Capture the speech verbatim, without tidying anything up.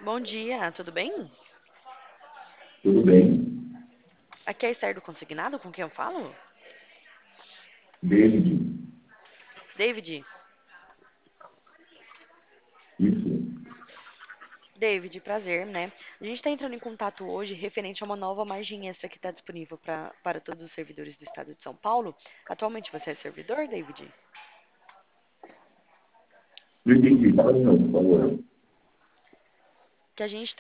Bom dia, tudo bem? Tudo bem? Aqui é a Esther do Consignado, com quem eu falo? David, David. isso. David, prazer, né? A gente está entrando em contato hoje referente a uma nova margem extra que está disponível pra, para todos os servidores do estado de São Paulo. Atualmente você é servidor, David? Não entendi. Fala de novo, por favor. Que a gente